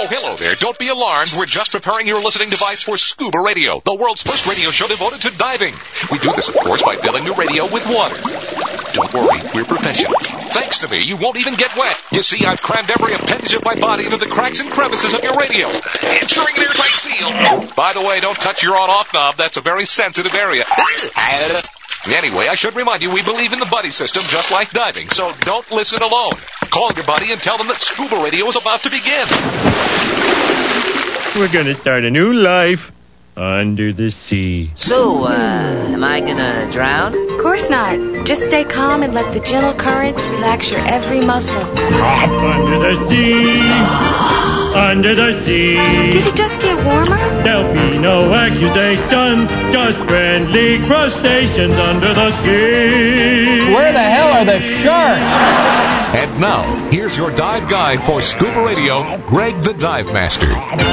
hello there. Don't be alarmed. We're just preparing your listening device for Scuba Radio, the world's first radio show devoted to diving. We do this, of course, by filling your radio with water. Don't worry, we're professionals. Thanks to me, you won't even get wet. You see, I've crammed every appendage of my body into the cracks and crevices of your radio, ensuring an airtight seal. By the way, don't touch your on-off knob. That's a very sensitive area. Anyway, I should remind you, we believe in the buddy system just like diving, so don't listen alone. Call your buddy and tell them that Scuba Radio is about to begin. We're gonna start a new life under the sea. So, am I gonna drown? Of course not. Just stay calm and let the gentle currents relax your every muscle. Up under the sea. Under the sea. Did it just get warmer? There'll be no accusations, just friendly crustaceans under the sea. Where the hell are the sharks? And now, here's your dive guide for Scuba Radio, Greg the Dive Master.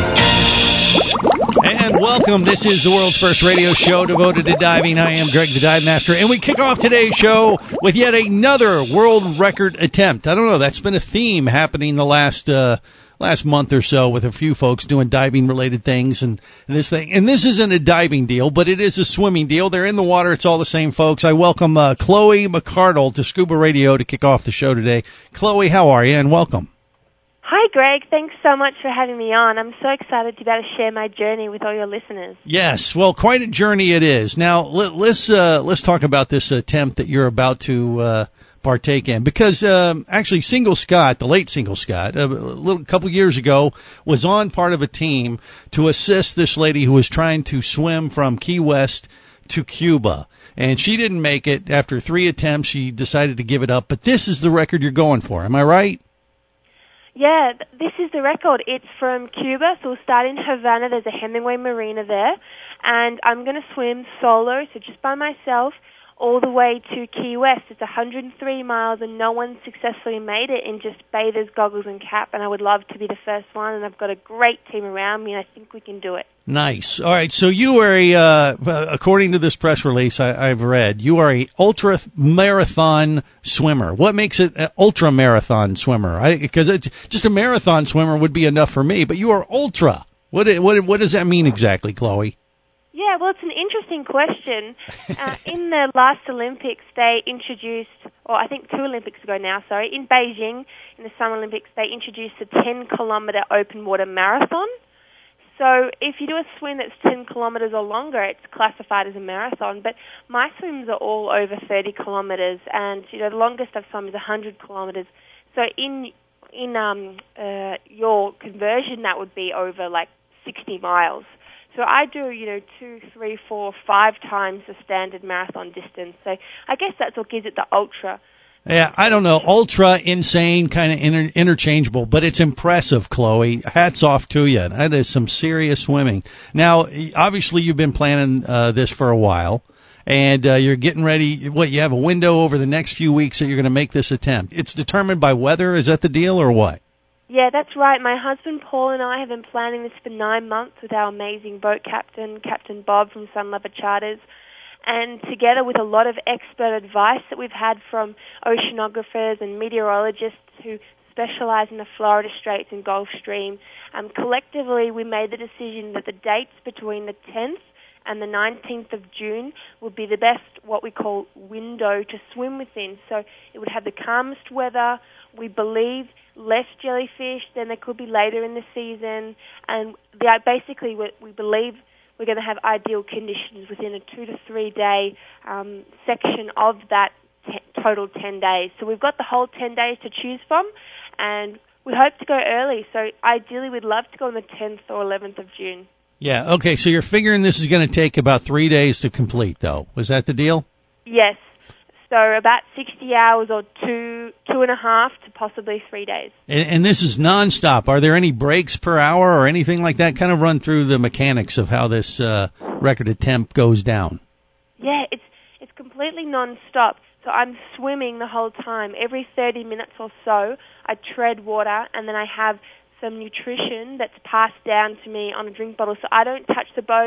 And welcome. This is the world's first radio show devoted to diving. I am Greg the Dive Master, and we kick off today's show with yet another world record attempt. I don't know, that's been a theme happening the last month or so with a few folks doing diving-related things and this thing. And this isn't a diving deal, but it is a swimming deal. They're in the water. It's all the same folks. I welcome Chloe McCardle to Scuba Radio to kick off the show today. Chloe, how are you? And welcome. Hi, Greg. Thanks so much for having me on. I'm so excited to be able to share my journey with all your listeners. Yes, well, quite a journey it is. Now, let's talk about this attempt that you're about to partake in, because actually Single Scott, the late Single Scott, a couple years ago, was on part of a team to assist this lady who was trying to swim from Key West to Cuba. And she didn't make it. After 3 attempts, she decided to give it up. But this is the record you're going for. Am I right? Yeah, this is the record. It's from Cuba, so we'll start in Havana. There's a Hemingway Marina there. And I'm going to swim solo, so just by myself, all the way to Key West. It's 103 miles, and no one successfully made it in just bathers, goggles, and cap, and I would love to be the first one, and I've got a great team around me, and I think we can do it. Nice. All right, so you are according to this press release I've read, you are a ultra-marathon swimmer. What makes it an ultra-marathon swimmer? Because it's just a marathon swimmer would be enough for me, but you are ultra. What does that mean exactly, Chloe? Yeah, well, it's an interesting question. In the last Olympics, they introduced, or I think 2 Olympics ago now, in Beijing, in the Summer Olympics, they introduced a 10-kilometer open water marathon. So if you do a swim that's 10 kilometers or longer, it's classified as a marathon. But my swims are all over 30 kilometers, and the longest I've swum is 100 kilometers. So in your conversion, that would be over like 60 miles. So I do, 2, 3, 4, 5 times the standard marathon distance. So I guess that's what gives it the ultra. Yeah, I don't know. Ultra, insane, kind of interchangeable, but it's impressive, Chloe. Hats off to you. That is some serious swimming. Now, obviously, you've been planning this for a while, and you're getting ready. You have a window over the next few weeks that you're going to make this attempt. It's determined by weather. Is that the deal, or what? Yeah, that's right. My husband Paul and I have been planning this for 9 months with our amazing boat captain, Captain Bob from Sun Lover Charters, and together with a lot of expert advice that we've had from oceanographers and meteorologists who specialize in the Florida Straits and Gulf Stream, collectively we made the decision that the dates between the 10th and the 19th of June would be the best, what we call, window to swim within. So it would have the calmest weather, we believe less jellyfish than there could be later in the season, and basically we believe we're going to have ideal conditions within a 2 to 3 day section of that total 10 days. So we've got the whole 10 days to choose from, and we hope to go early. So ideally we'd love to go on the 10th or 11th of June. Yeah, okay, so you're figuring this is going to take about 3 days to complete, though. Was that the deal? Yes. So about 60 hours or 2.5 to possibly 3 days. And this is nonstop. Are there any breaks per hour or anything like that? Kind of run through the mechanics of how this record attempt goes down. Yeah, it's completely nonstop. So I'm swimming the whole time. Every 30 minutes or so, I tread water, and then I have some nutrition that's passed down to me on a drink bottle. So I don't touch the boat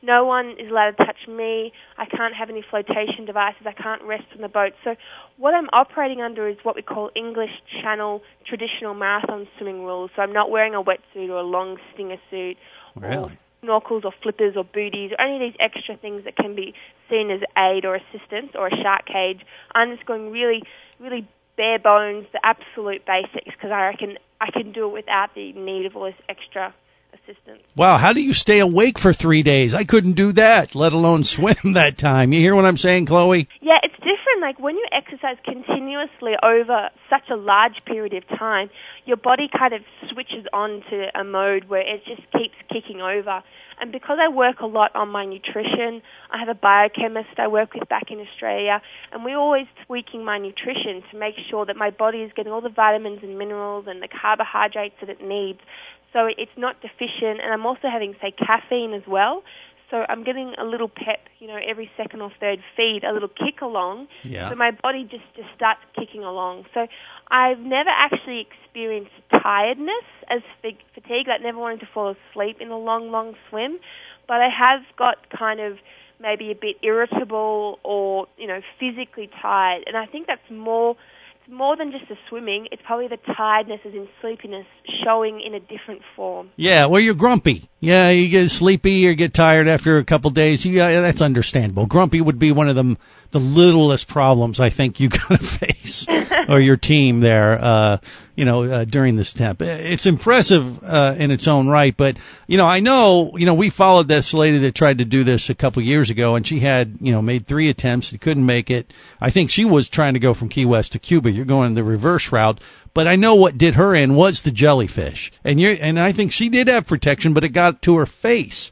No one is allowed to touch me. I can't have any flotation devices. I can't rest on the boat. So what I'm operating under is what we call English Channel traditional marathon swimming rules. So I'm not wearing a wetsuit or a long stinger suit or snorkels or flippers or booties or any of these extra things that can be seen as aid or assistance or a shark cage. I'm just going really, really bare bones, the absolute basics, because I reckon I can do it without the need of all this extra assistance. Wow, how do you stay awake for 3 days? I couldn't do that, let alone swim that time. You hear what I'm saying, Chloe? Yeah, it's different. Like when you exercise continuously over such a large period of time, your body kind of switches on to a mode where it just keeps kicking over. And because I work a lot on my nutrition, I have a biochemist I work with back in Australia, and we're always tweaking my nutrition to make sure that my body is getting all the vitamins and minerals and the carbohydrates that it needs, so it's not deficient. And I'm also having, say, caffeine as well. So I'm getting a little pep, every second or third feed, a little kick along. Yeah. So my body just starts kicking along. So I've never actually experienced tiredness as fatigue, like never wanting to fall asleep in a long, long swim. But I have got kind of maybe a bit irritable or, physically tired. And I think that's more than just the swimming. It's probably the tiredness, as in sleepiness, showing in a different form. Yeah, well, you're grumpy. Yeah, you get sleepy or get tired after a couple days. Yeah, that's understandable. Grumpy would be one of the littlest problems I think you got to face, or your team there, during this temp. It's impressive in its own right, but, I know, we followed this lady that tried to do this a couple years ago, and she had, made 3 attempts. Couldn't make it. I think she was trying to go from Key West to Cuba. You're going the reverse route. But I know what did her in was the jellyfish. And I think she did have protection, but it got to her face.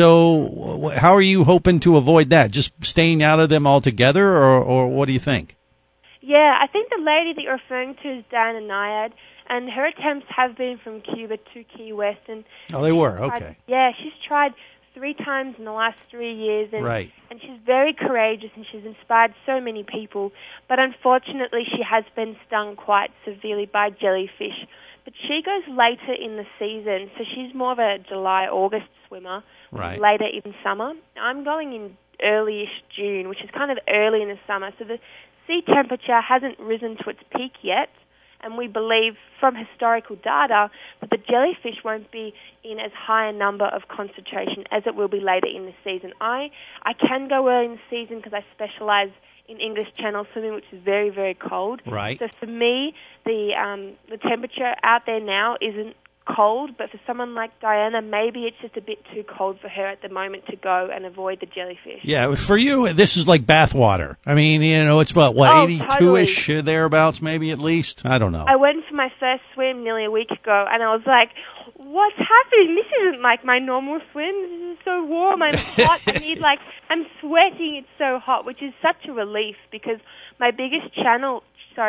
So how are you hoping to avoid that? Just staying out of them altogether, or what do you think? Yeah, I think the lady that you're referring to is Diana Nyad, and her attempts have been from Cuba to Key West. And oh, they were? Okay. She's tried 3 times in the last 3 years, and right. And she's very courageous, and she's inspired so many people. But unfortunately, she has been stung quite severely by jellyfish. But she goes later in the season, so she's more of a July-August swimmer, right. Later in summer. I'm going in early-ish June, which is kind of early in the summer. So the sea temperature hasn't risen to its peak yet. And we believe from historical data that the jellyfish won't be in as high a number of concentration as it will be later in the season. I can go early in the season because I specialize in English Channel swimming, which is very, very cold. Right. So for me, the temperature out there now isn't cold, but for someone like Diana, maybe it's just a bit too cold for her at the moment to go and avoid the jellyfish. Yeah, for you, this is like bathwater. I mean, it's about, 82-ish totally. Thereabouts, maybe at least? I don't know. I went for my first swim nearly a week ago, and I was like, what's happening? This isn't like my normal swim. This is so warm. I'm hot. I'm sweating. It's so hot, which is such a relief because my biggest challenge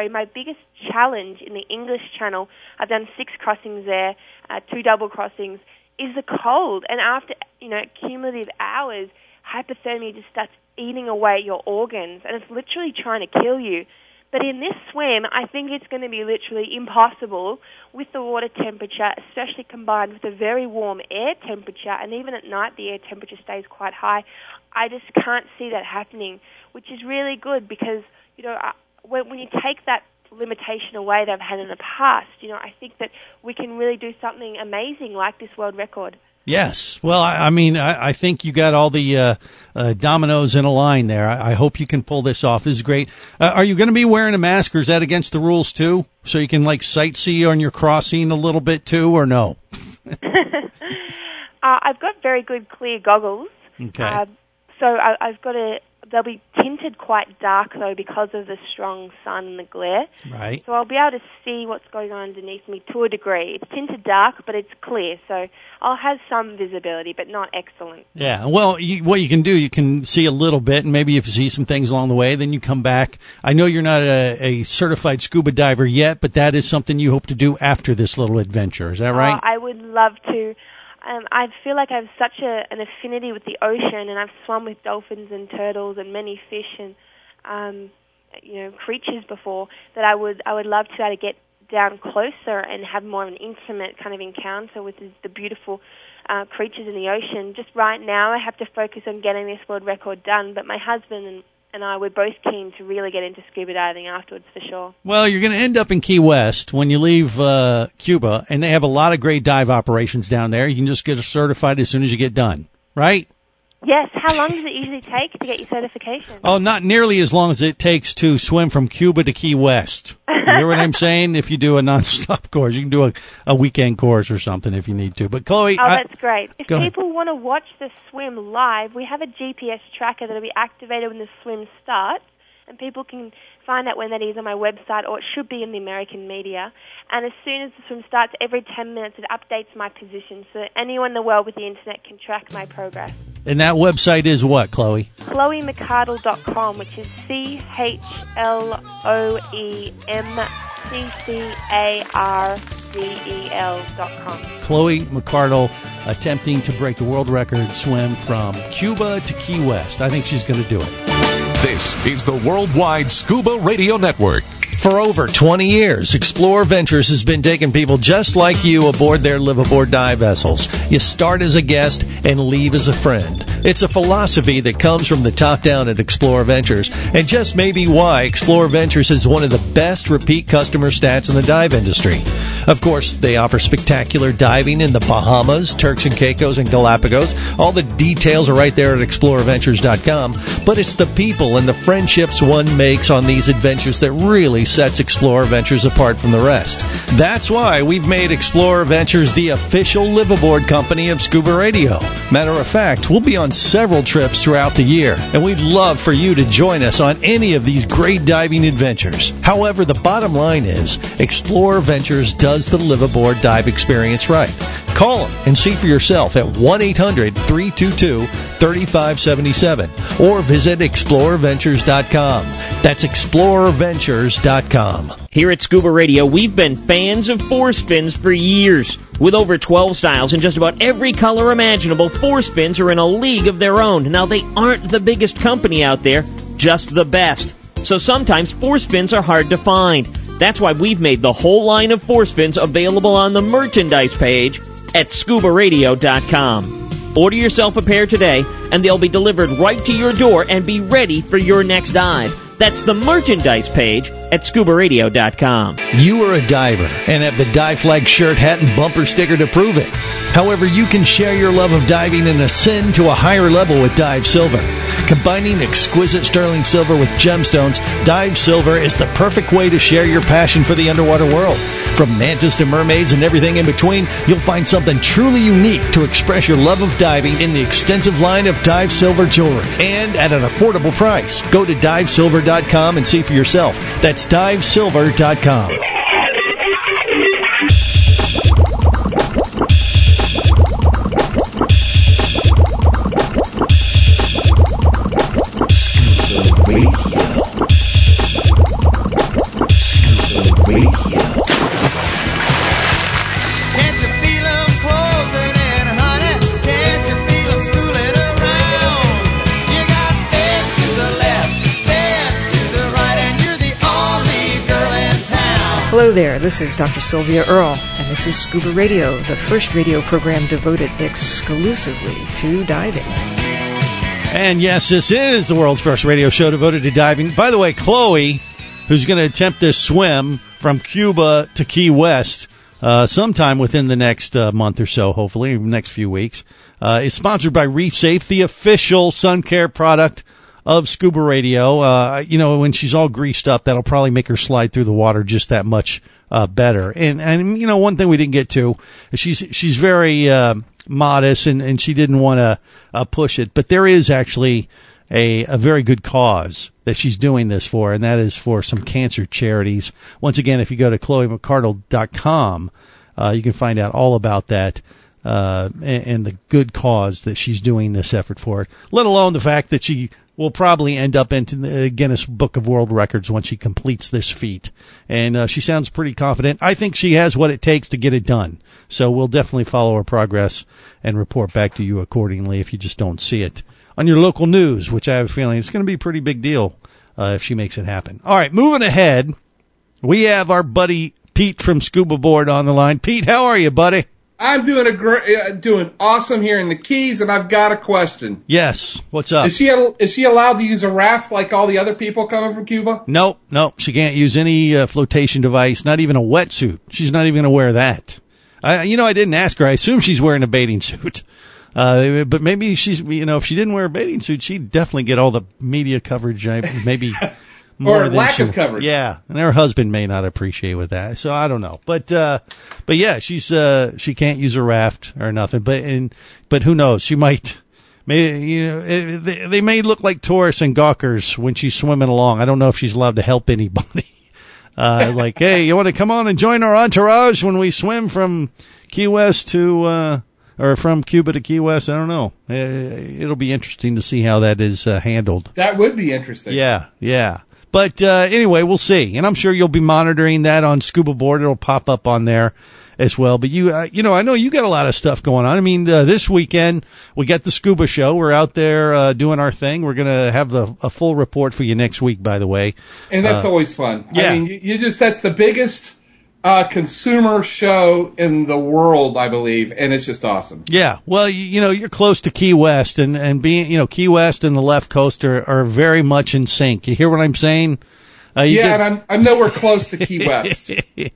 in the English Channel, I've done 6 crossings there, 2 double crossings, is the cold. And after, cumulative hours, hypothermia just starts eating away at your organs, and it's literally trying to kill you. But in this swim, I think it's going to be literally impossible with the water temperature, especially combined with a very warm air temperature, and even at night the air temperature stays quite high. I just can't see that happening, which is really good because, when you take that limitation away that I've had in the past, I think that we can really do something amazing like this world record. Yes. Well, I think you got all the dominoes in a line there. I hope you can pull this off. This is great. Are you going to be wearing a mask, or is that against the rules too? So you can sightsee on your crossing a little bit too, or no? I've got very good clear goggles. Okay. So I've got they'll be tinted quite dark, though, because of the strong sun and the glare. Right. So I'll be able to see what's going on underneath me to a degree. It's tinted dark, but it's clear, so I'll have some visibility, but not excellent. Yeah, well, what you can do, you can see a little bit, and maybe if you see some things along the way, then you come back. I know you're not a certified scuba diver yet, but that is something you hope to do after this little adventure. Is that right? I would love to. I feel like I have such an affinity with the ocean, and I've swum with dolphins and turtles and many fish and creatures before, that I would love to be able to get down closer and have more of an intimate kind of encounter with the beautiful creatures in the ocean. Just right now I have to focus on getting this world record done, but my husband and I, we're both keen to really get into scuba diving afterwards for sure. Well, you're going to end up in Key West when you leave Cuba, and they have a lot of great dive operations down there. You can just get certified as soon as you get done, right? Yes. How long does it usually take to get your certification? Oh, not nearly as long as it takes to swim from Cuba to Key West. You hear what I'm saying? If you do a nonstop course, you can do a weekend course or something if you need to. But Chloe, that's great. If go people ahead. want to watch the swim live, we have a GPS tracker that will be activated when the swim starts, and people can find out when that is on my website, or it should be in the American media. And as soon as the swim starts, every 10 minutes it updates my position, so anyone in the world with the internet can track my progress. And that website is what, Chloe? ChloeMcCardle.com, which is ChloeMcCardel.com. Chloe McCardle attempting to break the world record swim from Cuba to Key West. I think she's going to do it. This is the Worldwide Scuba Radio Network. For over 20 years, Explorer Ventures has been taking people just like you aboard their live-aboard dive vessels. You start as a guest and leave as a friend. It's a philosophy that comes from the top down at Explorer Ventures, and just maybe why Explorer Ventures has one of the best repeat customer stats in the dive industry. Of course, they offer spectacular diving in the Bahamas, Turks and Caicos, and Galapagos. All the details are right there at explorerventures.com, but it's the people and the friendships one makes on these adventures that really sets Explorer Ventures apart from the rest. That's why we've made Explorer Ventures the official live-aboard company of Scuba Radio. Matter of fact, we'll be on several trips throughout the year, and we'd love for you to join us on any of these great diving adventures. However, the bottom line is, Explorer Ventures does the live-aboard dive experience right. Call them and see for yourself at 1-800-322-3577 or visit explorerventures.com. That's explorerventures.com. Here at Scuba Radio, we've been fans of force fins for years. With over 12 styles and just about every color imaginable, force fins are in a league of their own. Now, they aren't the biggest company out there, just the best. So sometimes force fins are hard to find. That's why we've made the whole line of force fins available on the merchandise page at scubaradio.com. Order yourself a pair today, and they'll be delivered right to your door and be ready for your next dive. That's the merchandise page at scubaradio.com. You are a diver and have the Dive Flag shirt, hat, and bumper sticker to prove it. However, you can share your love of diving and ascend to a higher level with Dive Silver. Combining exquisite sterling silver with gemstones, Dive Silver is the perfect way to share your passion for the underwater world. From mantas to mermaids and everything in between, you'll find something truly unique to express your love of diving in the extensive line of Dive Silver jewelry, and at an affordable price. Go to divesilver.com and see for yourself. That's divesilver.com. Hello there, this is Dr. Sylvia Earle, and this is Scuba Radio, the first radio program devoted exclusively to diving. And yes, this is the world's first radio show devoted to diving. By the way, Chloe, who's going to attempt this swim from Cuba to Key West sometime within the next month or so, hopefully, next few weeks, is sponsored by Reef Safe, the official sun care product of Scuba Radio. When she's all greased up, that'll probably make her slide through the water just that much better. And one thing we didn't get to is she's very modest and she didn't want to push it, but there is actually a very good cause that she's doing this for, and that is for some cancer charities. Once again, if you go to ChloeMcCardle.com, you can find out all about that. And the good cause that she's doing this effort for, let alone the fact that she will probably end up into the Guinness Book of World Records when she completes this feat. And she sounds pretty confident. I think she has what it takes to get it done. So we'll definitely follow her progress and report back to you accordingly if you just don't see it on your local news, which I have a feeling it's going to be a pretty big deal if she makes it happen. All right, moving ahead, we have our buddy Pete from Scuba Board on the line. Pete, how are you, buddy? I'm doing awesome here in the Keys, and I've got a question. Yes. What's up? Is she allowed to use a raft like all the other people coming from Cuba? Nope. She can't use any flotation device, not even a wetsuit. She's not even going to wear that. I didn't ask her. I assume she's wearing a bathing suit. But maybe she's, if she didn't wear a bathing suit, she'd definitely get all the media coverage. Maybe. Or lack of coverage. Yeah, and her husband may not appreciate with that. So I don't know, but yeah, she can't use a raft or nothing. But who knows? She might. Maybe they may look like tourists and gawkers when she's swimming along. I don't know if she's allowed to help anybody. Like, hey, you want to come on and join our entourage when we swim from Key West to or from Cuba to Key West? I don't know. It'll be interesting to see how that is handled. That would be interesting. Yeah. But anyway, we'll see. And I'm sure you'll be monitoring that on Scuba Board. It'll pop up on there as well. But I know you got a lot of stuff going on. I mean, this weekend, we got the Scuba Show. We're out there doing our thing. We're going to have a full report for you next week, by the way. And that's always fun. Yeah. I mean, that's the biggest consumer show in the world, I believe, and it's just awesome. Yeah, well, you're close to Key West, and being, Key West and the left coast are very much in sync. You hear what I'm saying? And I'm nowhere close to Key West.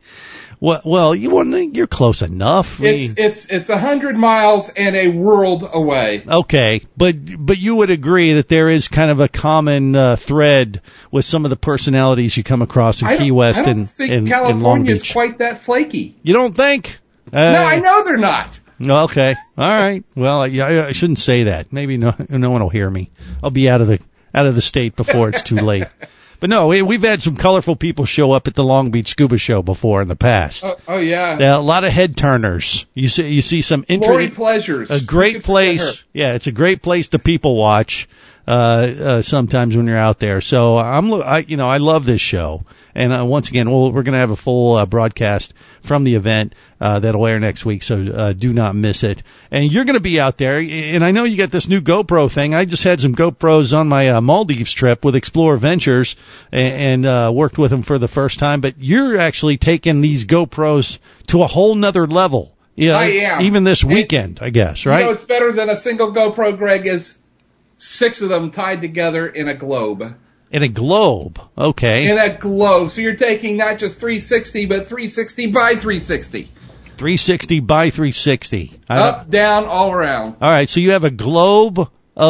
Well, you're close enough. It's 100 miles and a world away. Okay, but you would agree that there is kind of a common thread with some of the personalities you come across in Key West and Long Beach. I don't think California is quite that flaky. You don't think? No, I know they're not. Okay, all right. Well, I shouldn't say that. Maybe no one will hear me. I'll be out of the state before it's too late. But no, we've had some colorful people show up at the Long Beach Scuba Show before in the past. Oh yeah. A lot of head turners. You see some Lori Pleasures. A great place. Yeah, it's a great place to people watch. Sometimes when you're out there. So I love this show. And once again, we're going to have a full broadcast from the event that'll air next week. So do not miss it. And you're going to be out there. And I know you got this new GoPro thing. I just had some GoPros on my Maldives trip with Explorer Ventures and worked with them for the first time. But you're actually taking these GoPros to a whole nother level. Yeah, I am. Even this weekend, I guess, right? It's better than a single GoPro, Greg, is 6 of them tied together in a globe. In a globe, okay. In a globe. So you're taking not just 360, but 360 by 360. 360 by 360. Up, down, all around. All right, so you have a globe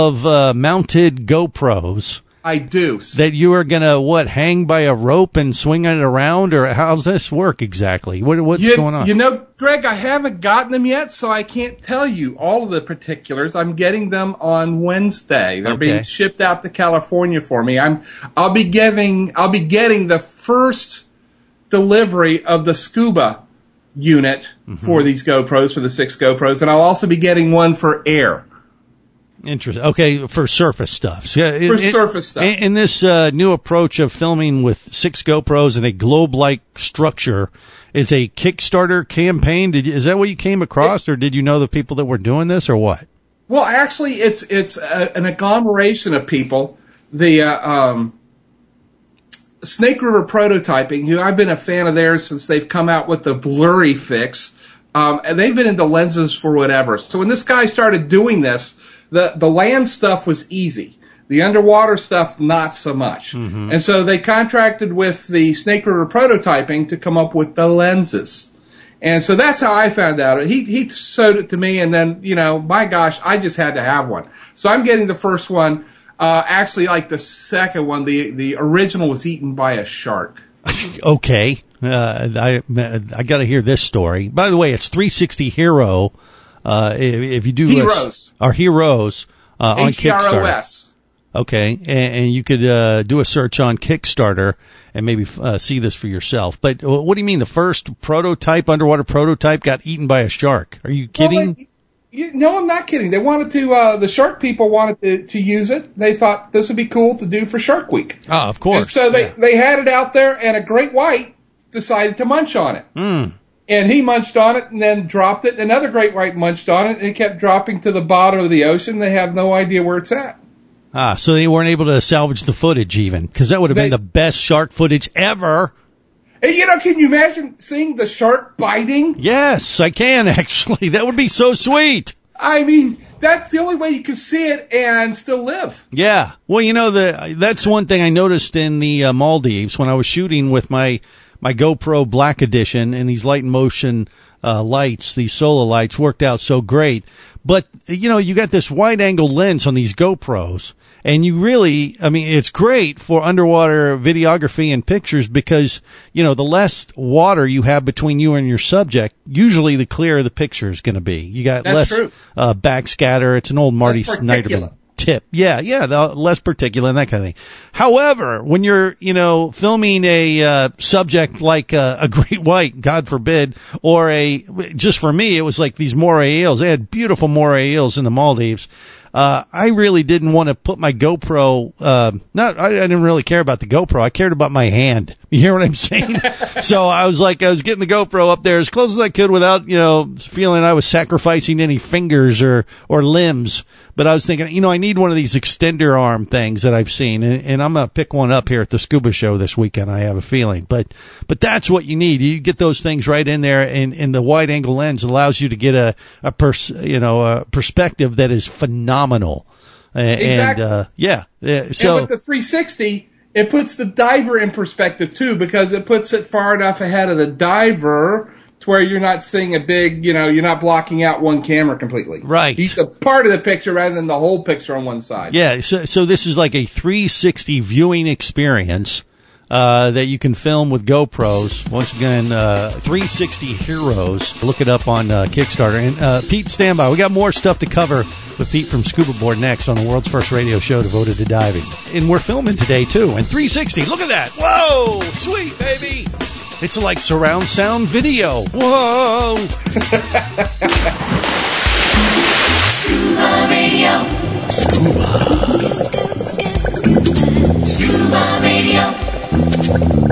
of mounted GoPros. I do. That you are going to, hang by a rope and swing it around? Or how's this work exactly? What's going on? Greg, I haven't gotten them yet, so I can't tell you all of the particulars. I'm getting them on Wednesday. They're being shipped out to California for me. I'll be getting the first delivery of the Scuba unit for these GoPros, for the 6 GoPros, and I'll also be getting one for air. Interesting. Okay, for surface stuff. Surface stuff. In this new approach of filming with 6 GoPros and a globe-like structure is a Kickstarter campaign. Is that what you came across, or did you know the people that were doing this, or what? Well, actually, it's an agglomeration of people. The Snake River Prototyping, who I've been a fan of theirs since they've come out with the blurry fix, and they've been into lenses for whatever. So when this guy started doing this, the land stuff was easy. The underwater stuff, not so much. Mm-hmm. And so they contracted with the Snake River Prototyping to come up with the lenses. And so that's how I found out. He showed it to me, and then, my gosh, I just had to have one. So I'm getting the first one. Actually, like the second one, the original was eaten by a shark. Okay. I got to hear this story. By the way, it's 360 Hero. If you do Heroes. Our Heroes on Kickstarter. HEROS. Okay, and you could do a search on Kickstarter and maybe see this for yourself. But what do you mean the first underwater prototype got eaten by a shark? Are you kidding? No, I'm not kidding. They wanted to, the shark people wanted to use it. They thought this would be cool to do for Shark Week. Oh, of course. And so they had it out there, and a great white decided to munch on it. And he munched on it and then dropped it. Another great white munched on it, and it kept dropping to the bottom of the ocean. They have no idea where it's at. So they weren't able to salvage the footage even, because that would have been the best shark footage ever. Hey, can you imagine seeing the shark biting? Yes, I can, actually. That would be so sweet. I mean, that's the only way you can see it and still live. Yeah. Well, that's one thing I noticed in the Maldives when I was shooting with my GoPro Black Edition, and these light and motion lights, these solar lights worked out so great. But, you got this wide angle lens on these GoPros, and you really, it's great for underwater videography and pictures because, the less water you have between you and your subject, usually the clearer the picture is going to be. You got That's less true. Backscatter. It's an old Marty Snyderman tip. Yeah, the less particulate and that kind of thing. However, when you're, filming a subject like a great white, God forbid, or just for me, it was like these moray eels. They had beautiful moray eels in the Maldives. I really didn't want to put my GoPro, I didn't really care about the GoPro. I cared about my hand. You hear what I'm saying? So I was getting the GoPro up there as close as I could without, feeling I was sacrificing any fingers or limbs. But I was thinking, I need one of these extender arm things that I've seen, and I'm going to pick one up here at the Scuba Show this weekend. I have a feeling, but that's what you need. You get those things right in there, and the wide angle lens allows you to get a perspective that is phenomenal. Exactly. And, so and with the 360, it puts the diver in perspective too, because it puts it far enough ahead of the diver to where you're not seeing a big, you're not blocking out one camera completely. Right. He's a part of the picture rather than the whole picture on one side. Yeah. So this is like a 360 viewing experience that you can film with GoPros. Once again, 360 Heroes. Look it up on Kickstarter. And Pete, stand by. We got more stuff to cover with Pete from Scuba Board next on the world's first radio show devoted to diving. And we're filming today, too. And 360. Look at that. Whoa! Sweet, baby. It's like surround sound video. Whoa! Scuba Radio. Scuba Radio.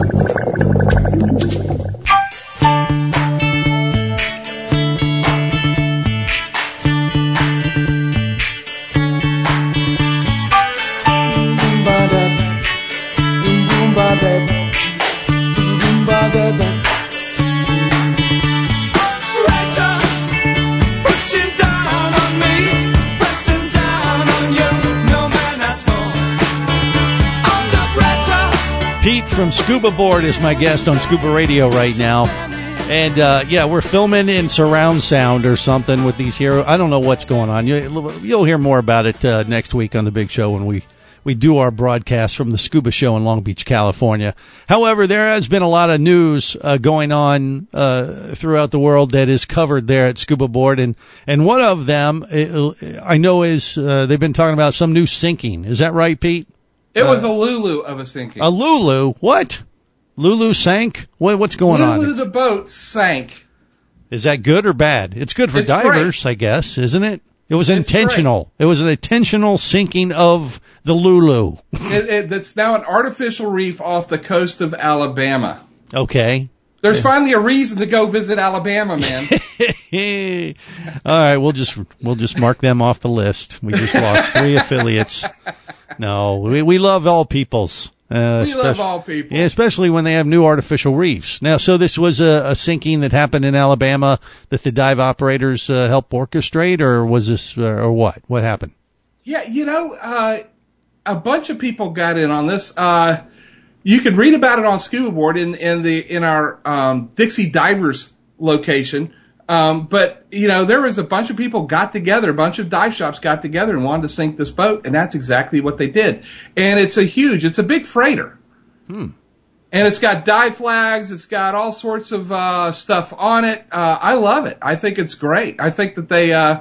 Pete from Scuba Board is my guest on Scuba Radio right now. And, we're filming in surround sound or something with these heroes. I don't know what's going on. You'll hear more about it next week on the big show when we do our broadcast from the Scuba Show in Long Beach, California. However, there has been a lot of news going on throughout the world that is covered there at Scuba Board. And one of them, I know, is they've been talking about some new sinking. Is that right, Pete? It was a Lulu of a sinking. A Lulu? What? Lulu sank? What's going on? Lulu the boat sank. Is that good or bad? It's good for divers, I guess, isn't it? It was intentional. It was an intentional sinking of the Lulu. It's now an artificial reef off the coast of Alabama. Okay. There's finally a reason to go visit Alabama, man. All right, we'll just mark them off the list. We just lost 3 affiliates. No, we love all peoples. We love all people. Yeah, especially when they have new artificial reefs. Now, so this was a sinking that happened in Alabama that the dive operators helped orchestrate, or was this, or what? What happened? Yeah, a bunch of people got in on this. You can read about it on Scuba Board in our Dixie Divers location. But there was a bunch of people got together, a bunch of dive shops got together and wanted to sink this boat, and that's exactly what they did. And it's a big freighter. And it's got dive flags, it's got all sorts of stuff on it. I love it. I think it's great. I think that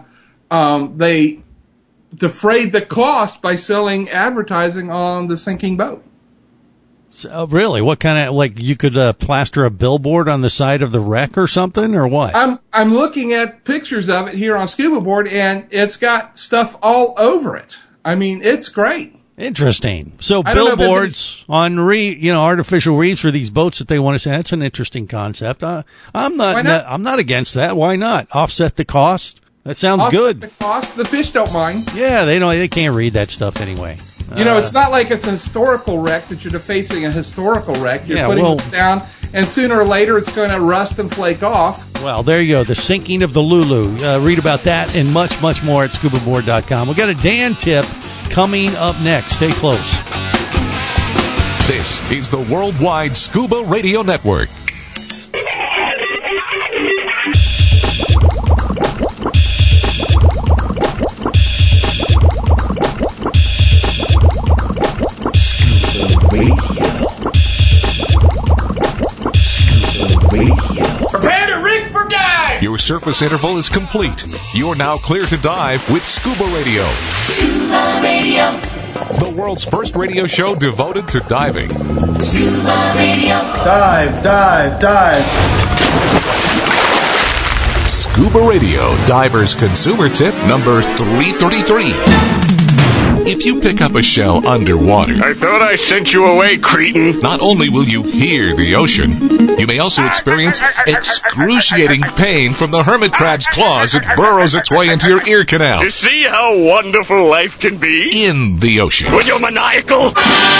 they defrayed the cost by selling advertising on the sinking boat. So, really? What kind of, you could plaster a billboard on the side of the wreck or something, or what? I'm looking at pictures of it here on Scuba Board, and it's got stuff all over it. I mean, it's great. Interesting. So billboards on artificial reefs for these boats that they want to say, that's an interesting concept. I'm not against that. Why not? Offset the cost. That sounds good. The cost, the fish don't mind. Yeah, they can't read that stuff anyway. It's not like it's a historical wreck that you're defacing a historical wreck. You're putting them down and sooner or later it's going to rust and flake off. Well, there you go. The sinking of the Lulu. Read about that and much, much more at scubaboard.com. We've got a Dan tip coming up next. Stay close. This is the Worldwide Scuba Radio Network. Prepare to rig for dive! Your surface interval is complete. You're now clear to dive with Scuba Radio. Scuba Radio. The world's first radio show devoted to diving. Scuba Radio. Dive, dive, dive. Scuba Radio Diver's Consumer Tip number 333. If you pick up a shell underwater, I thought I sent you away, cretin. Not only will you hear the ocean, you may also experience excruciating pain from the hermit crab's claws that burrows its way into your ear canal. You see how wonderful life can be? In the ocean. When you're maniacal.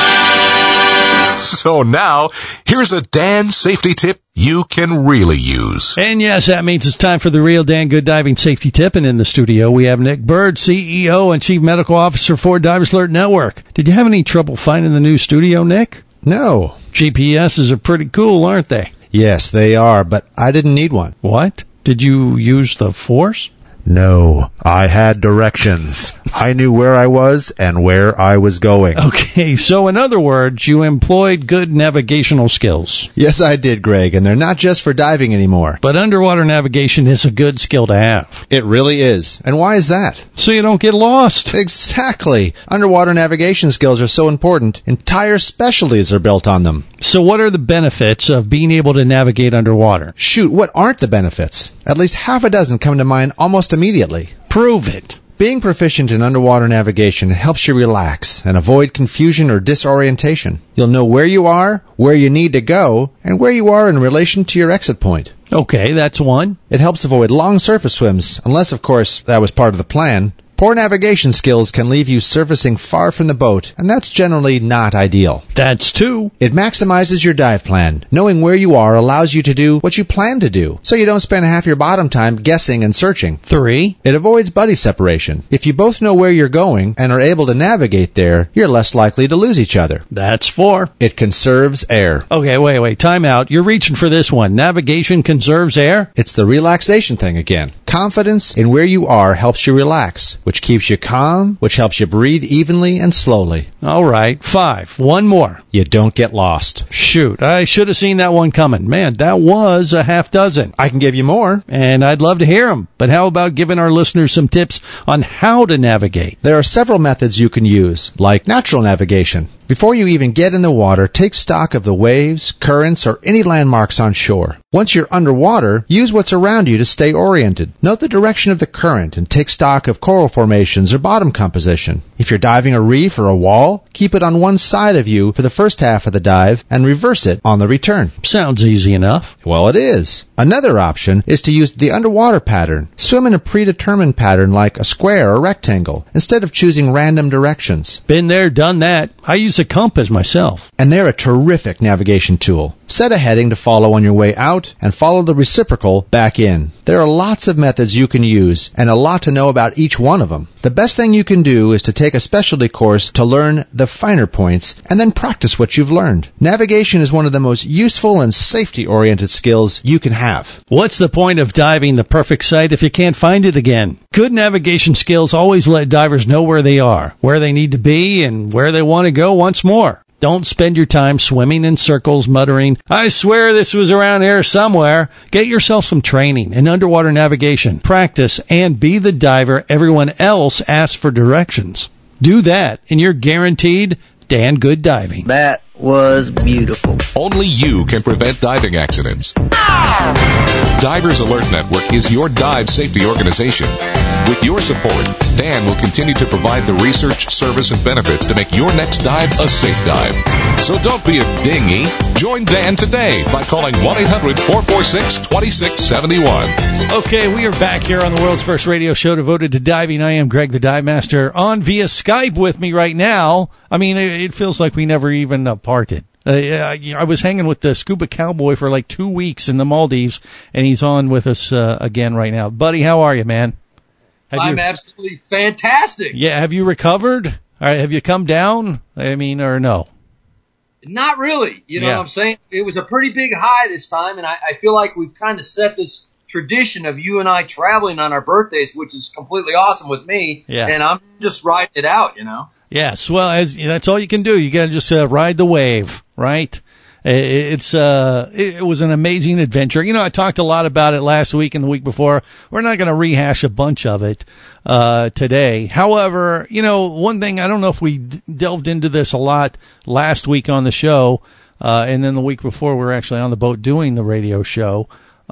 So now, here's a Dan safety tip you can really use. And yes, that means it's time for the real Dan Good Diving Safety Tip. And in the studio, we have Nick Bird, CEO and Chief Medical Officer for Divers Alert Network. Did you have any trouble finding the new studio, Nick? No. GPSs are pretty cool, aren't they? Yes, they are, but I didn't need one. What? Did you use the Force? No, I had directions. I knew where I was and where I was going. Okay, so in other words, you employed good navigational skills. Yes, I did, Greg, and they're not just for diving anymore. But underwater navigation is a good skill to have. It really is. And why is that? So you don't get lost. Exactly. Underwater navigation skills are so important, entire specialties are built on them. So what are the benefits of being able to navigate underwater? Shoot, what aren't the benefits? At least half a dozen come to mind almost immediately. Prove it. Being proficient in underwater navigation helps you relax and avoid confusion or disorientation. You'll know where you are, where you need to go, and where you are in relation to your exit point. Okay, that's one. It helps avoid long surface swims, unless, of course, that was part of the plan. Poor navigation skills can leave you surfacing far from the boat, and that's generally not ideal. That's two. It maximizes your dive plan. Knowing where you are allows you to do what you plan to do, so you don't spend half your bottom time guessing and searching. Three. It avoids buddy separation. If you both know where you're going and are able to navigate there, you're less likely to lose each other. That's four. It conserves air. Okay, wait, time out. You're reaching for this one. Navigation conserves air? It's the relaxation thing again. Confidence in where you are helps you relax, which keeps you calm, which helps you breathe evenly and slowly. All right, five. One more. You don't get lost. Shoot, I should have seen that one coming. Man, that was a half dozen. I can give you more. And I'd love to hear them. But how about giving our listeners some tips on how to navigate? There are several methods you can use, like natural navigation. Before you even get in the water, take stock of the waves, currents, or any landmarks on shore. Once you're underwater, use what's around you to stay oriented. Note the direction of the current and take stock of coral formations or bottom composition. If you're diving a reef or a wall, keep it on one side of you for the first half of the dive and reverse it on the return. Sounds easy enough. Well, it is. Another option is to use the underwater pattern. Swim in a predetermined pattern like a square or rectangle, instead of choosing random directions. Been there, done that. I use a compass myself. And they're a terrific navigation tool. Set a heading to follow on your way out and follow the reciprocal back in. There are lots of methods you can use and a lot to know about each one of them. The best thing you can do is to take a specialty course to learn the finer points and then practice what you've learned. Navigation is one of the most useful and safety-oriented skills you can have. What's the point of diving the perfect site if you can't find it again? Good navigation skills always let divers know where they are, where they need to be, and where they want to go once more. Don't spend your time swimming in circles, muttering, I swear this was around here somewhere. Get yourself some training in underwater navigation. Practice and be the diver everyone else asks for directions. Do that, and you're guaranteed Dan Good diving. That was beautiful. Only you can prevent diving accidents. Divers Alert Network is your dive safety organization. With your support, Dan will continue to provide the research, service, and benefits to make your next dive a safe dive. So don't be a dinghy. Join Dan today by calling 1-800-446-2671. Okay, we are back here on the world's first radio show devoted to diving. I am Greg the Dive Master. On via Skype with me right now. I mean, it feels like we never even parted. I was hanging with the Scuba Cowboy for like 2 weeks in the Maldives, and he's on with us again right now. Buddy, how are you, man? I'm absolutely fantastic. Yeah, have you recovered? All right, have you come down? I mean, or no? Not really. You know what I'm saying? It was a pretty big high this time, and I feel like we've kind of set this tradition of you and I traveling on our birthdays, which is completely awesome with me. Yeah. And I'm just riding it out, you know? Yes. Well, that's all you can do. You got to just ride the wave, right? It was an amazing adventure. You know, I talked a lot about it last week and the week before. We're not going to rehash a bunch of it today. However, you know, one thing, I don't know if we delved into this a lot last week on the show, and then the week before we were actually on the boat doing the radio show.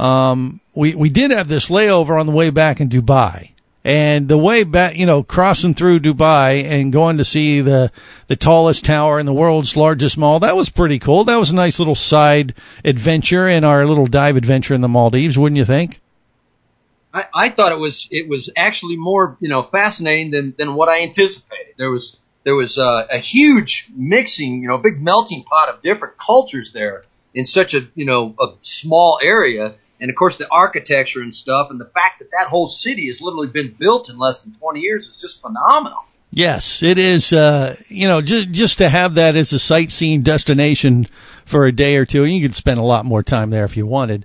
We did have this layover on the way back in Dubai. And the way back, you know, crossing through Dubai and going to see the tallest tower in the world's largest mall, that was pretty cool. That was a nice little side adventure in our little dive adventure in the Maldives, wouldn't you think? I thought it was actually more, you know, fascinating than what I anticipated. There was a huge mixing, you know, big melting pot of different cultures there in such a, you know, a small area. And, of course, the architecture and stuff, and the fact that whole city has literally been built in less than 20 years is just phenomenal. Yes, it is. You know, just to have that as a sightseeing destination for a day or two, and you could spend a lot more time there if you wanted,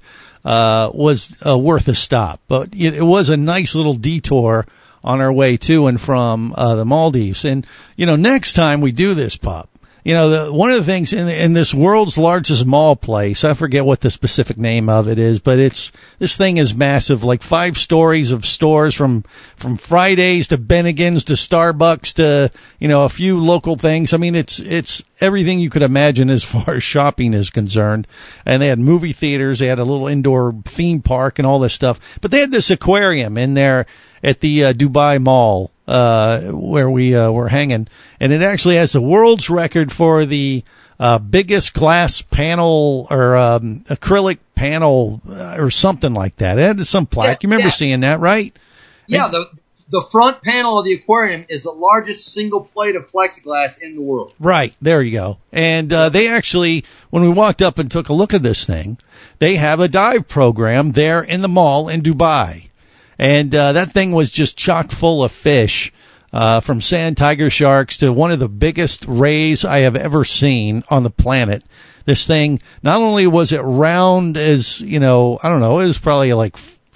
was worth a stop. But it was a nice little detour on our way to and from the Maldives. And, you know, next time we do this, Pop, you know, one of the things in this world's largest mall place, I forget what the specific name of it is, but this thing is massive, like 5 stories of stores from Fridays to Bennigan's to Starbucks to, you know, a few local things. I mean, it's everything you could imagine as far as shopping is concerned. And they had movie theaters, they had a little indoor theme park and all this stuff. But they had this aquarium in there at the Dubai Mall. Where we were hanging, and it actually has the world's record for the biggest glass panel or acrylic panel or something like that. It had some plaque. You remember seeing that, right? Yeah, the front panel of the aquarium is the largest single plate of plexiglass in the world. Right, there you go. And they actually, when we walked up and took a look at this thing, they have a dive program there in the mall in Dubai. And that thing was just chock full of fish, from sand tiger sharks to one of the biggest rays I have ever seen on the planet. This thing, not only was it round as, you know, I don't know, it was probably like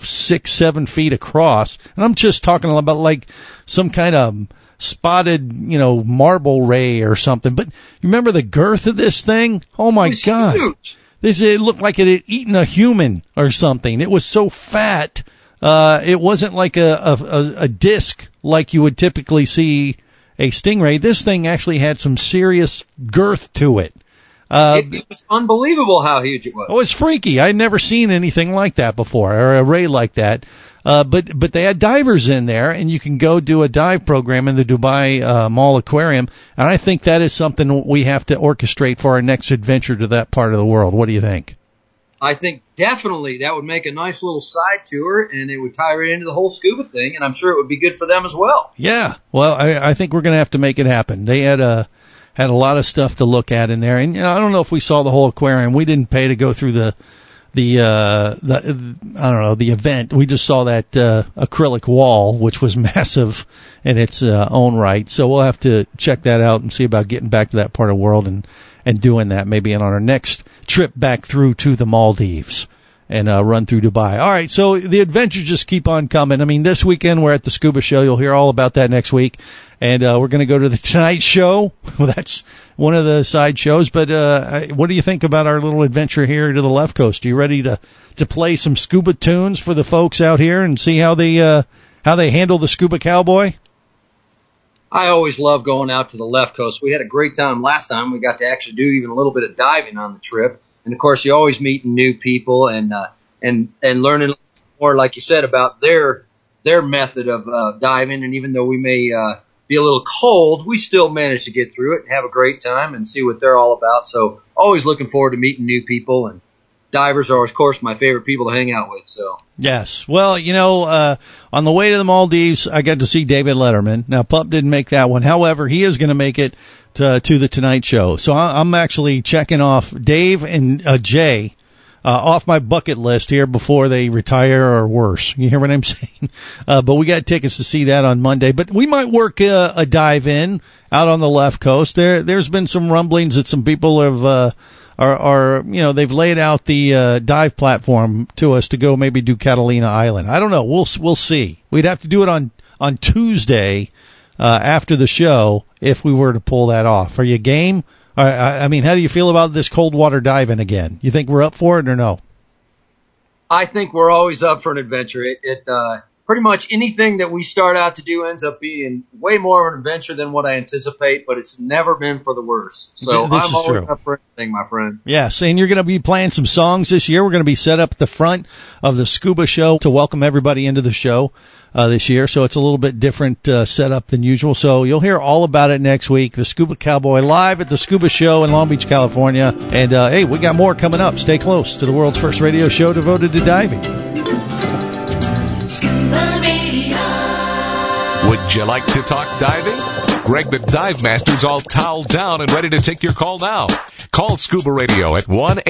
6-7 feet across. And I'm just talking about like some kind of spotted, you know, marble ray or something. But you remember the girth of this thing? Oh my God. Huge. It looked like it had eaten a human or something. It was so fat. It wasn't like a disc like you would typically see a stingray. This thing actually had some serious girth to it. It was unbelievable how huge it was. It was freaky. I'd never seen anything like that before, or a ray like that. But they had divers in there, and you can go do a dive program in the Dubai Mall Aquarium. And I think that is something we have to orchestrate for our next adventure to that part of the world. What do you think? I think definitely that would make a nice little side tour, and it would tie right into the whole scuba thing, and I'm sure it would be good for them as well. Yeah, well, I think we're going to have to make it happen. They had a lot of stuff to look at in there, and you know, I don't know if we saw the whole aquarium. We didn't pay to go through the I don't know, the event. We just saw that acrylic wall, which was massive in its own right. So we'll have to check that out and see about getting back to that part of the world and doing that maybe on our next trip back through to the Maldives and run through Dubai. All right, so the adventures just keep on coming. I mean, this weekend we're at the Scuba Show. You'll hear all about that next week. And we're going to go to the Tonight Show. Well, that's one of the side shows. But what do you think about our little adventure here to the left coast? Are you ready to play some scuba tunes for the folks out here and see how they handle the Scuba Cowboy? I always love going out to the left coast. We had a great time last time. We got to actually do even a little bit of diving on the trip. And, of course, you always meet new people and learning more, like you said, about their method of diving. And even though we may be a little cold, we still manage to get through it and have a great time and see what they're all about. So always looking forward to meeting new people and divers are, of course, my favorite people to hang out with. So yes. Well, on the way to the Maldives, I got to see David Letterman. Now, Pup didn't make that one. However, he is going to make it to the Tonight Show. So I'm actually checking off Dave and Jay off my bucket list here before they retire or worse. You hear what I'm saying? But we got tickets to see that on Monday. But we might work a dive in out on the left coast. There's been some rumblings that some people have they've laid out the dive platform to us to go maybe do Catalina Island. I don't know. We'll see. We'd have to do it on Tuesday after the show if we were to pull that off. Are you game? I mean, how do you feel about this cold water diving again? You think we're up for it or no? I think we're always up for an adventure. It pretty much anything that we start out to do ends up being way more of an adventure than what I anticipate, but it's never been for the worse. So I'm always up for anything, my friend. Yes, and you're going to be playing some songs this year. We're going to be set up at the front of the Scuba Show to welcome everybody into the show this year. So it's a little bit different setup than usual. So you'll hear all about it next week. The Scuba Cowboy live at the Scuba Show in Long Beach, California. And, hey, we got more coming up. Stay close to the world's first radio show devoted to diving. Scuba Radio. Would you like to talk diving? Greg the Dive Master's all toweled down and ready to take your call now. Call Scuba Radio at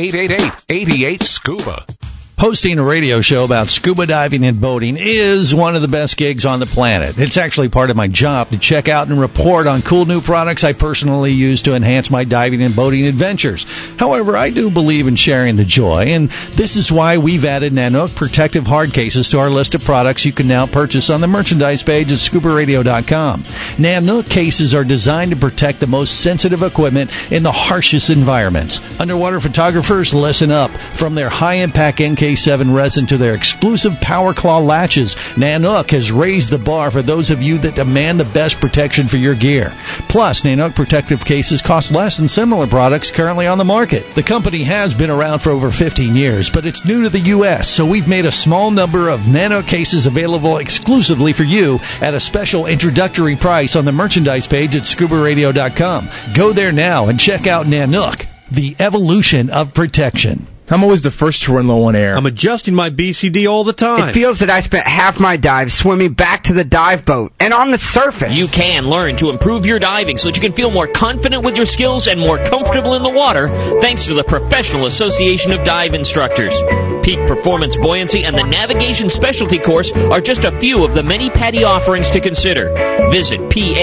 1-888-88-SCUBA. Hosting a radio show about scuba diving and boating is one of the best gigs on the planet. It's actually part of my job to check out and report on cool new products I personally use to enhance my diving and boating adventures. However, I do believe in sharing the joy, and this is why we've added Nanook protective hard cases to our list of products you can now purchase on the merchandise page at ScubaRadio.com. Nanook cases are designed to protect the most sensitive equipment in the harshest environments. Underwater photographers, listen up. From their high-impact NK7 resin to their exclusive Power Claw latches, Nanook has raised the bar for those of you that demand the best protection for your gear. Plus, Nanook protective cases cost less than similar products currently on the market. The company has been around for over 15 years, but it's new to the U.S., so we've made a small number of Nanook cases available exclusively for you at a special introductory price on the merchandise page at ScubaRadio.com. Go there now and check out Nanook, the evolution of protection. I'm always the first to run low on air. I'm adjusting my BCD all the time. It feels that I spent half my dive swimming back to the dive boat and on the surface. You can learn to improve your diving so that you can feel more confident with your skills and more comfortable in the water thanks to the Professional Association of Dive Instructors. Peak Performance Buoyancy and the Navigation Specialty Course are just a few of the many PADI offerings to consider. Visit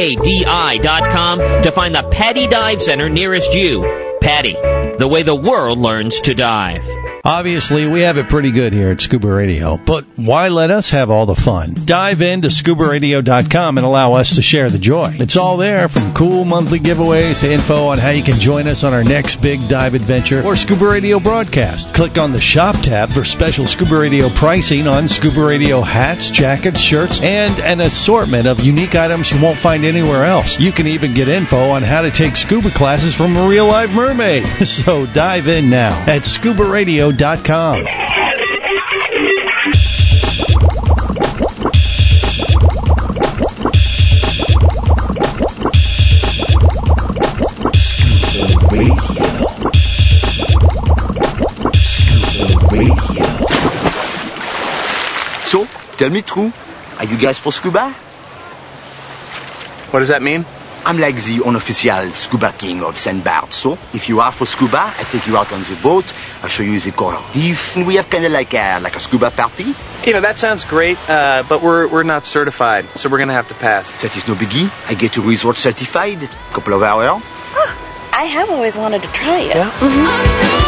PADI.com to find the PADI Dive Center nearest you. PADI, the way the world learns to dive. Obviously, we have it pretty good here at Scuba Radio, but why let us have all the fun? Dive into ScubaRadio.com and allow us to share the joy. It's all there, from cool monthly giveaways to info on how you can join us on our next big dive adventure or Scuba Radio broadcast. Click on the Shop tab for special Scuba Radio pricing on Scuba Radio hats, jackets, shirts, and an assortment of unique items you won't find anywhere else. You can even get info on how to take scuba classes from a real live mermaid. So dive in now at ScubaRadio.com. So, tell me true, are you guys for scuba? What does that mean? I'm like the unofficial scuba king of St. Bart. So, if you are for scuba, I take you out on the boat, I'll show you the coral reef, and we have kind of like a scuba party. That sounds great, but we're not certified, so we're going to have to pass. That is no biggie. I get to resort certified. Couple of hours. Oh, I have always wanted to try it. Yeah? Mm-hmm.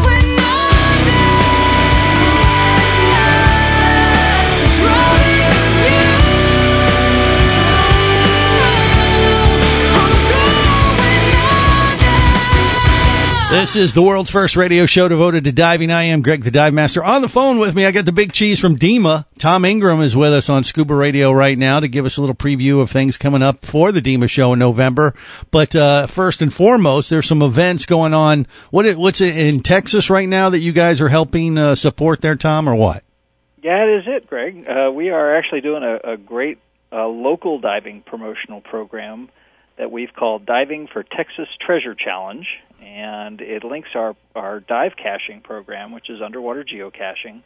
This is the world's first radio show devoted to diving. I am Greg the Dive Master. On the phone with me, I got the big cheese from DEMA. Tom Ingram is with us on Scuba Radio right now to give us a little preview of things coming up for the DEMA show in November. But first and foremost, there's some events going on. What's it in Texas right now that you guys are helping support there, Tom, or what? Yeah, it is it, Greg. We are actually doing a great local diving promotional program that we've called Diving for Texas Treasure Challenge, and it links our dive caching program, which is underwater geocaching,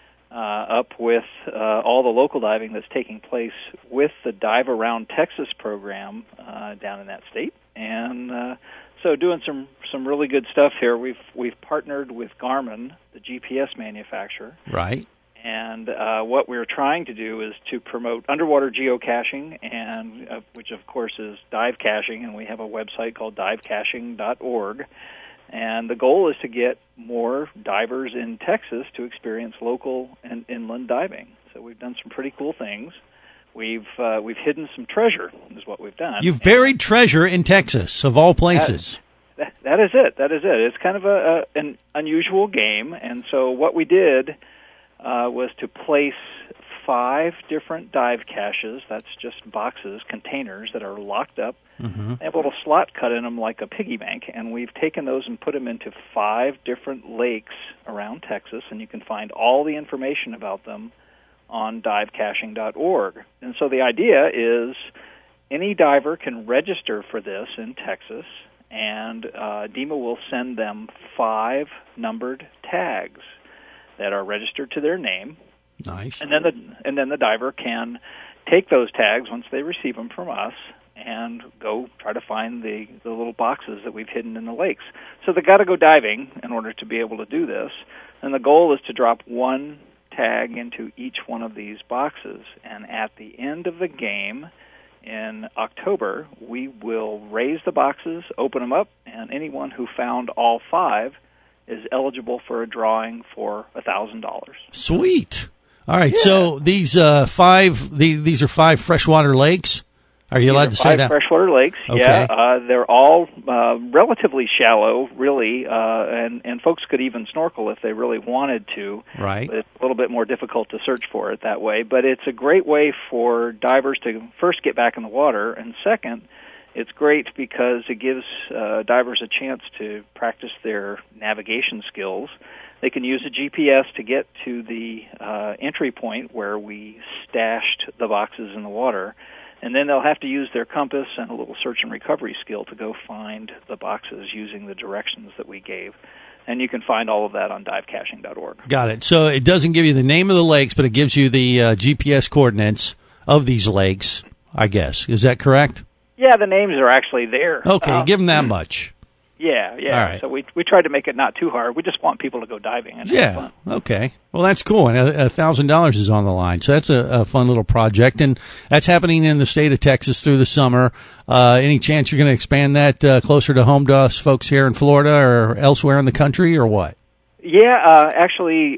up with all the local diving that's taking place with the Dive Around Texas program down in that state. And so doing some really good stuff here. We've partnered with Garmin, the GPS manufacturer. Right. And what we're trying to do is to promote underwater geocaching, and which of course is dive caching, and we have a website called divecaching.org. And the goal is to get more divers in Texas to experience local and inland diving. So we've done some pretty cool things. We've hidden some treasure, is what we've done. You've buried treasure in Texas, of all places. That is it. That is it. It's kind of an unusual game, and so what we did was to place 5 different dive caches. That's just boxes, containers that are locked up. Mm-hmm. They have a little slot cut in them like a piggy bank, and we've taken those and put them into 5 different lakes around Texas, and you can find all the information about them on divecaching.org. And so the idea is any diver can register for this in Texas, and DEMA will send them 5 numbered tags that are registered to their name. Nice. And then the diver can take those tags once they receive them from us and go try to find the little boxes that we've hidden in the lakes. So they got to go diving in order to be able to do this. And the goal is to drop 1 tag into each one of these boxes. And at the end of the game in October, we will raise the boxes, open them up, and anyone who found all 5 is eligible for a drawing for $1,000. Sweet. All right, so these 5 these are 5 freshwater lakes. Are you allowed to say that? 5 freshwater lakes. Okay. Yeah, they're all relatively shallow, really, and folks could even snorkel if they really wanted to. Right. But it's a little bit more difficult to search for it that way. But it's a great way for divers to first get back in the water, and second, it's great because it gives divers a chance to practice their navigation skills. They can use a GPS to get to the entry point where we stashed the boxes in the water, and then they'll have to use their compass and a little search and recovery skill to go find the boxes using the directions that we gave. And you can find all of that on divecaching.org. Got it. So it doesn't give you the name of the lakes, but it gives you the GPS coordinates of these lakes, I guess. Is that correct? Yeah, the names are actually there. Okay, give them that much. Yeah. All right. So we tried to make it not too hard. We just want people to go diving and have fun. Okay. Well, that's cool. And $1,000 is on the line, so that's a fun little project, and that's happening in the state of Texas through the summer. Any chance you're going to expand that closer to home to us folks here in Florida or elsewhere in the country, or what? Yeah, actually,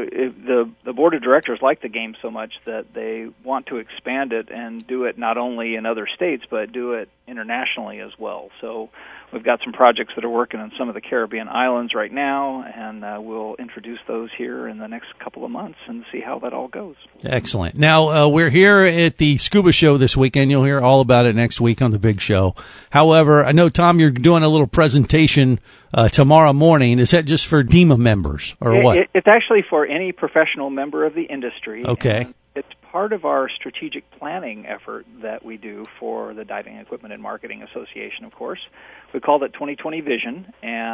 the board of directors like the game so much that they want to expand it and do it not only in other states, but do it internationally as well. So we've got some projects that are working on some of the Caribbean islands right now, and we'll introduce those here in the next couple of months and see how that all goes. Excellent. Now, we're here at the Scuba Show this weekend. You'll hear all about it next week on the Big Show. However, I know, Tom, you're doing a little presentation tomorrow morning. Is that just for DEMA members, or what? It's actually for any professional member of the industry. Okay. And it's part of our strategic planning effort that we do for the Diving Equipment and Marketing Association, of course. We called it 2020 Vision,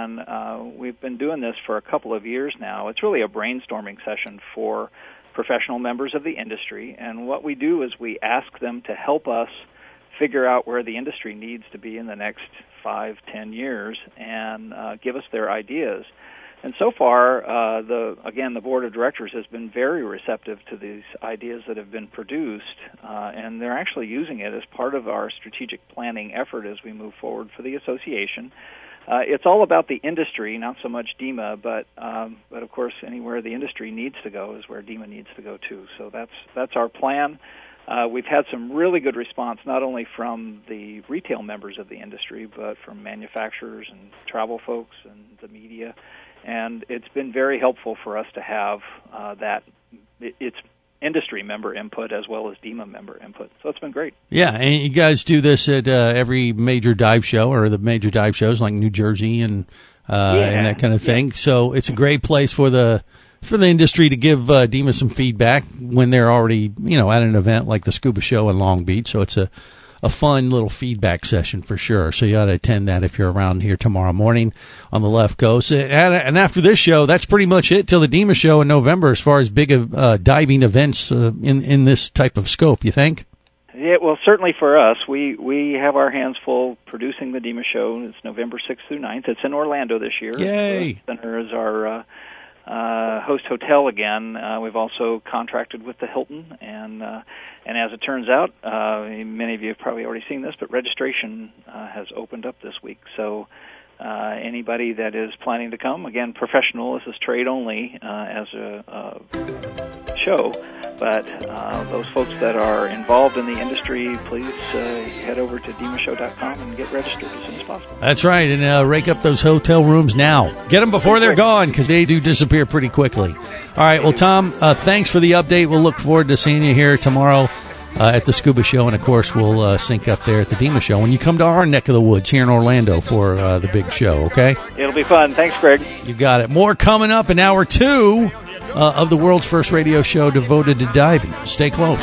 and we've been doing this for a couple of years now. It's really a brainstorming session for professional members of the industry, and what we do is we ask them to help us figure out where the industry needs to be in the next 5-10 years and give us their ideas. And so far, the board of directors has been very receptive to these ideas that have been produced, and they're actually using it as part of our strategic planning effort as we move forward for the association. It's all about the industry, not so much DEMA, but of course, anywhere the industry needs to go is where DEMA needs to go too. So that's our plan. We've had some really good response, not only from the retail members of the industry, but from manufacturers and travel folks and the media. And it's been very helpful for us to have it's industry member input as well as DEMA member input. So it's been great. Yeah, and you guys do this at every major dive show, or the major dive shows like New Jersey and that kind of thing. So it's a great place for the industry to give DEMA some feedback when they're already, at an event like the Scuba Show in Long Beach. So it's a a fun little feedback session for sure. So you ought to attend that if you're around here tomorrow morning on the left coast. And after this show, that's pretty much it till the DEMA show in November as far as big diving events in this type of scope, you think? Yeah, well, certainly for us, we have our hands full producing the DEMA show. It's November 6th through 9th. It's in Orlando this year. Yay! The center is our host hotel again. We've also contracted with the Hilton, and as it turns out, many of you have probably already seen this, but registration has opened up this week. So anybody that is planning to come, again, professional, this is trade only as a show, but those folks that are involved in the industry, please head over to demashow.com and get registered as soon as possible. That's right, and rake up those hotel rooms now. Get them before they're gone, because they do disappear pretty quickly. All right, well, Tom, thanks for the update. We'll look forward to seeing you here tomorrow at the Scuba Show, and, of course, we'll sync up there at the DEMA Show when you come to our neck of the woods here in Orlando for the big show, okay? It'll be fun. Thanks, Greg. You got it. More coming up in Hour 2 of the world's first radio show devoted to diving. Stay close.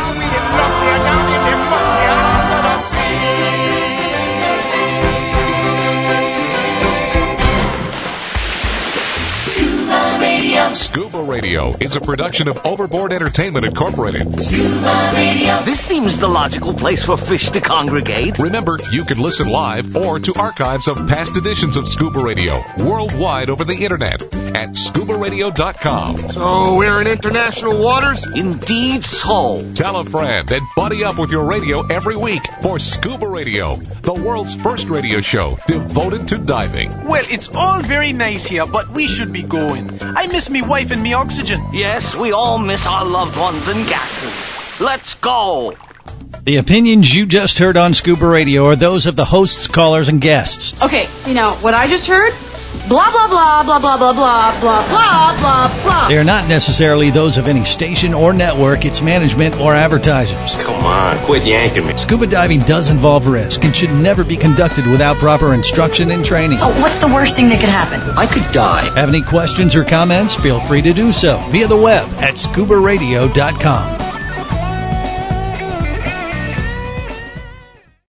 Scuba Radio is a production of Overboard Entertainment Incorporated. Scuba Radio. This seems the logical place for fish to congregate. Remember, you can listen live or to archives of past editions of Scuba Radio worldwide over the internet at scubaradio.com. So we're in international waters? Indeed so. Tell a friend and buddy up with your radio every week for Scuba Radio, the world's first radio show devoted to diving. Well, it's all very nice here, but we should be going. I miss me wife and me oxygen. Yes, we all miss our loved ones and gases. Let's go. The opinions you just heard on Scuba Radio are those of the hosts, callers, and guests. Okay, what I just heard? Blah, blah, blah, blah, blah, blah, blah, blah, blah, blah, blah. They are not necessarily those of any station or network, its management, or advertisers. Come on, quit yanking me. Scuba diving does involve risk and should never be conducted without proper instruction and training. Oh, what's the worst thing that could happen? I could die. Have any questions or comments? Feel free to do so via the web at scubaradio.com.